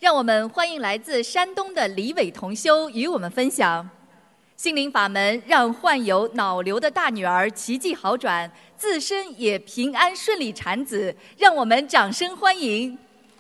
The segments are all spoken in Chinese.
让我们欢迎来自山东的李伟同修与我们分享心灵法门，让患有脑瘤的大女儿奇迹好转，自身也平安顺利产子。让我们掌声欢迎。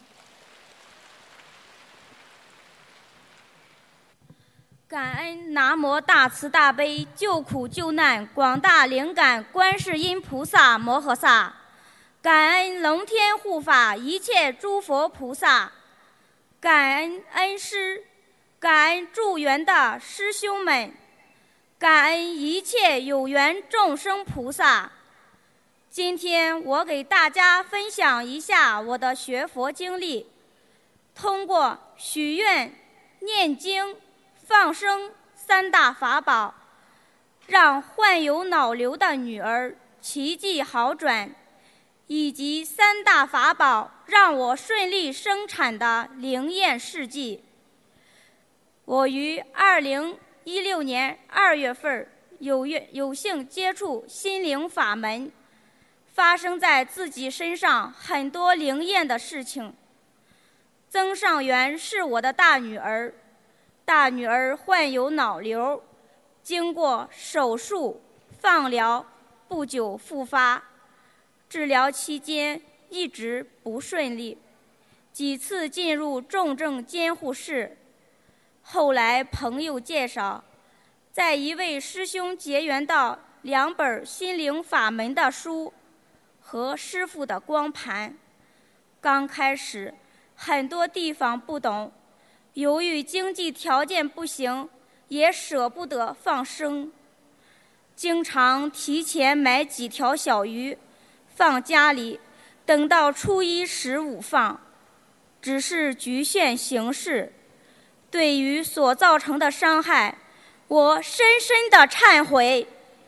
感恩南无大慈大悲救苦救难广大灵感观世音菩萨摩诃萨，感恩龙天护法一切诸佛菩萨，感恩恩师，感恩助缘的师兄们，感恩一切有缘众生菩萨。今天我给大家分享一下我的学佛经历，通过许愿、念经、放生三大法宝，让患有脑瘤的女儿奇迹好转，以及三大法宝让我顺利生产的灵验事迹。我于2016年2月份有幸接触心灵法门，发生在自己身上很多灵验的事情。增上缘是我的大女儿，大女儿患有脑瘤，经过手术、放疗，不久复发。治疗期间一直不顺利，几次进入重症监护室。后来朋友介绍，在一位师兄结缘到2本心灵法门的书和师父的光盘。刚开始很多地方不懂，由于经济条件不行，也舍不得放生，经常提前买几条小鱼放家里，等到初一十五放，只是局限形式。对于所造成的伤害，我深深的忏悔。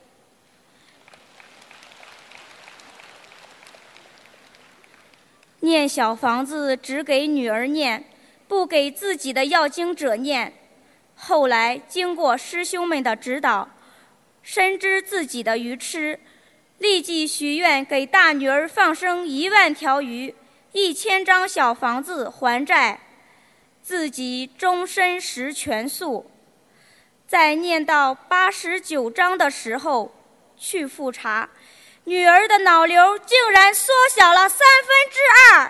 念小房子只给女儿念，不给自己的要经者念。后来经过师兄们的指导，深知自己的愚痴，立即许愿给大女儿放生10000条鱼，1000张小房子还债，自己终身食全素。在念到89章的时候，去复查，女儿的脑瘤竟然缩小了2/3。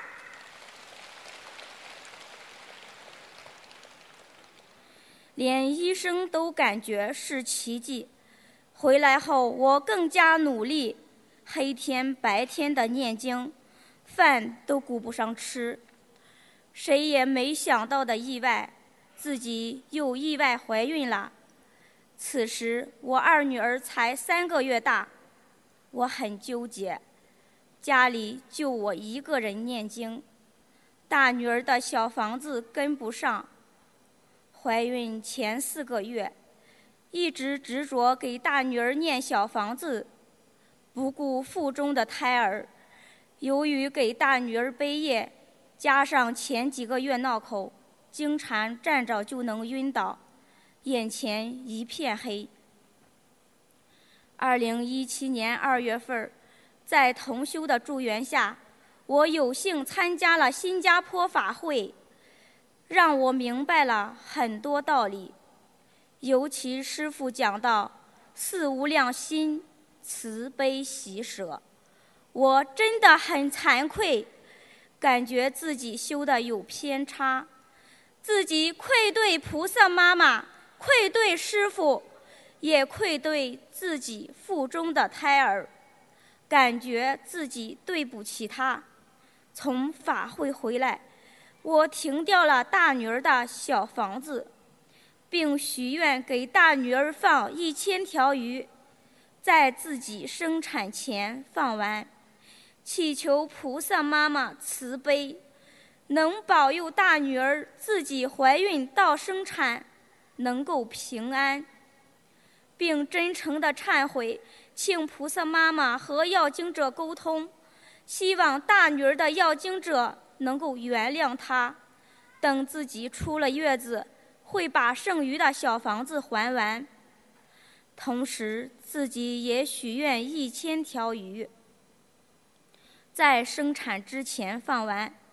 连医生都感觉是奇迹。回来后我更加努力，黑天白天的念经，饭都顾不上吃。谁也没想到的意外，自己又意外怀孕了。此时我2女儿才3个月大，我很纠结，家里就我一个人念经，大女儿的小房子跟不上。怀孕前4个月，一直执着给大女儿念小房子，不顾腹中的胎儿。由于给大女儿背液，加上前几个月闹口，经常站着就能晕倒，眼前一片黑。2017年2月份，在同修的助缘下，我有幸参加了新加坡法会，让我明白了很多道理。尤其师父讲到4无量心，慈悲喜舍，我真的很惭愧，感觉自己修的有偏差，自己愧对菩萨妈妈，愧对师父，也愧对自己腹中的胎儿，感觉自己对不起他。从法会回来，我停掉了大女儿的小房子，并许愿给大女儿放1000条鱼，在自己生产前放完，祈求菩萨妈妈慈悲，能保佑大女儿自己怀孕到生产能够平安，并真诚地忏悔，请菩萨妈妈和要经者沟通，希望大女儿的要经者能够原谅她，等自己出了月子，会把剩余的小房子还完。同时自己也许愿1000条鱼，在生产之前放完，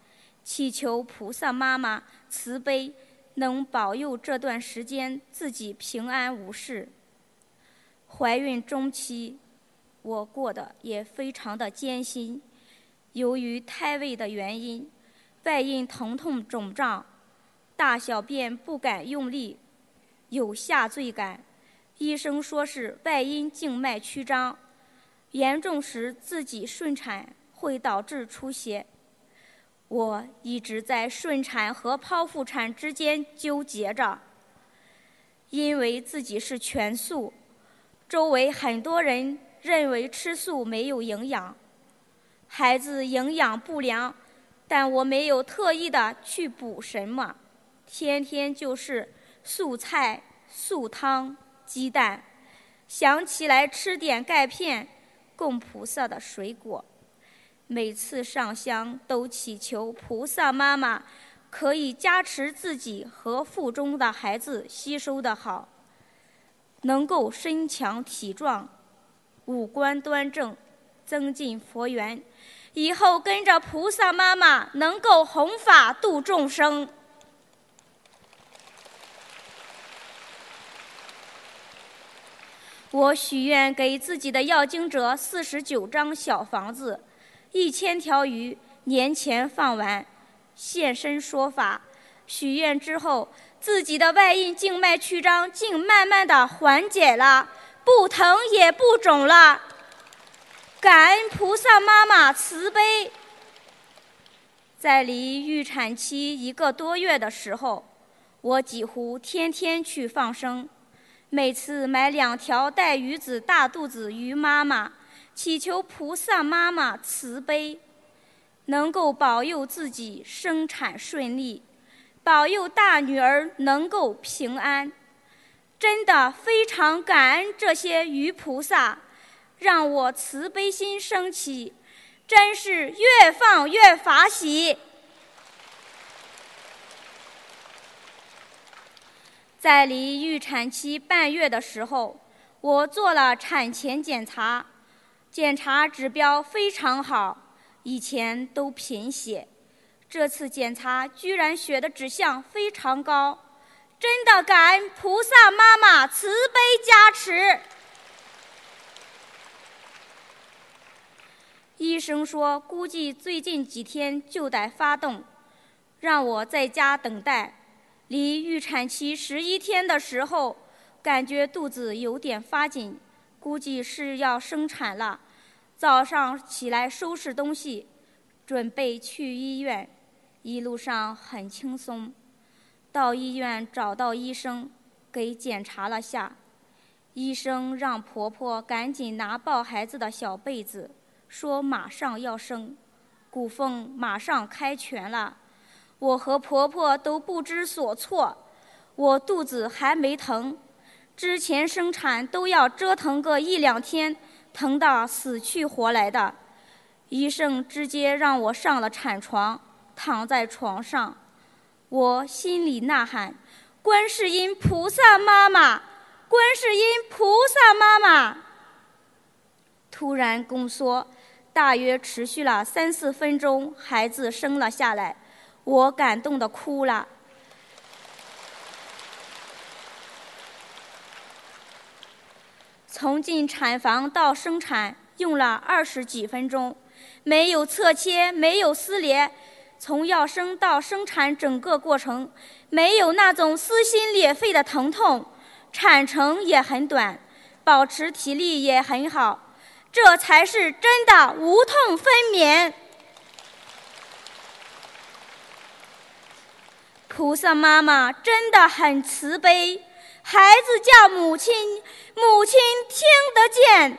祈求菩萨妈妈慈悲，能保佑这段时间自己平安无事。怀孕中期，我过得也非常的艰辛，由于胎位的原因，外阴疼痛肿胀，大小便不敢用力，有下坠感。医生说是外阴静脉曲张，严重时自己顺产会导致出血。我一直在顺产和剖腹产之间纠结着，因为自己是全素，周围很多人认为吃素没有营养，孩子营养不良，但我没有特意的去补什么，天天就是素菜、素汤、鸡蛋，想起来吃点钙片，供菩萨的水果。每次上香都祈求菩萨妈妈可以加持自己和腹中的孩子吸收得好，能够身强体壮，五官端正，增进佛缘，以后跟着菩萨妈妈能够弘法度众生。我许愿给自己的要经者49张小房子，1000条鱼，年前放完，现身说法。许愿之后，自己的外阴静脉曲张竟慢慢的缓解了，不疼也不肿了。感恩菩萨妈妈慈悲。在离预产期1个多月的时候，我几乎天天去放生，每次买2条带鱼子大肚子鱼妈妈，祈求菩萨妈妈慈悲，能够保佑自己生产顺利，保佑大女儿能够平安。真的非常感恩这些鱼菩萨，让我慈悲心升起，真是越放越法喜。在离预产期半月的时候，我做了产前检查，检查指标非常好，以前都贫血，这次检查居然血的指向非常高，真的感恩菩萨妈妈慈悲加持。医生说估计最近几天就得发动，让我在家等待。离预产期11天的时候，感觉肚子有点发紧，估计是要生产了。早上起来收拾东西，准备去医院，一路上很轻松。到医院找到医生，给检查了下。医生让婆婆赶紧拿抱孩子的小被子，说马上要生，骨缝马上开全了。我和婆婆都不知所措，我肚子还没疼，之前生产都要折腾个1、2天，疼到死去活来的。医生直接让我上了产床，躺在床上，我心里呐喊：观世音菩萨妈妈，观世音菩萨妈妈。突然宫缩，大约持续了3、4分钟，孩子生了下来，我感动地哭了。从进产房到生产用了20几分钟，没有侧切，没有撕裂，从要生到生产整个过程没有那种撕心裂肺的疼痛，产程也很短，保持体力也很好，这才是真的无痛分娩。菩萨妈妈真的很慈悲，孩子叫母亲，母亲听得见，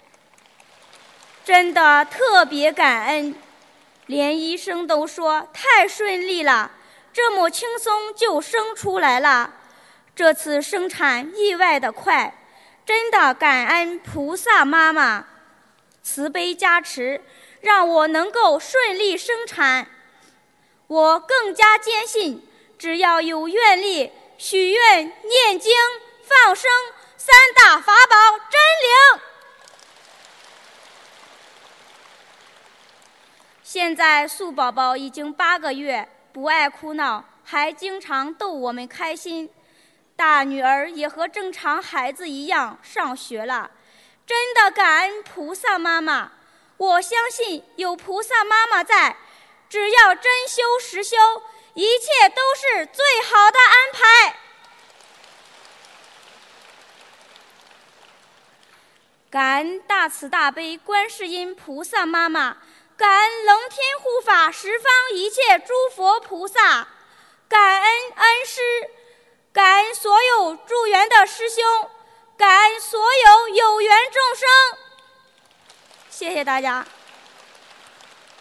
真的特别感恩。连医生都说太顺利了，这么轻松就生出来了。这次生产意外的快，真的感恩菩萨妈妈慈悲加持，让我能够顺利生产。我更加坚信，只要有愿力、许愿、念经、放生3大法宝真灵。 现在素宝宝已经8个月，不爱哭闹，还经常逗我们开心。大女儿也和正常孩子一样上学了，真的感恩菩萨妈妈。我相信有菩萨妈妈在，只要真修实修，一切都是最好的安排。感恩大慈大悲观世音菩萨妈妈，感恩龙天护法十方一切诸佛菩萨，感恩恩师，感恩所有助缘的师兄，感恩所有有缘众生。谢谢大家。